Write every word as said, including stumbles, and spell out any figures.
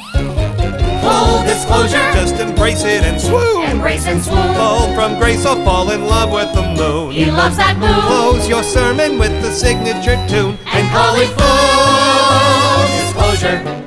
Full disclosure, just embrace it and swoon. embrace and swoon. Fall from grace or fall in love with the moon. He loves that moon. Close your sermon with the signature tune And call it full disclosure.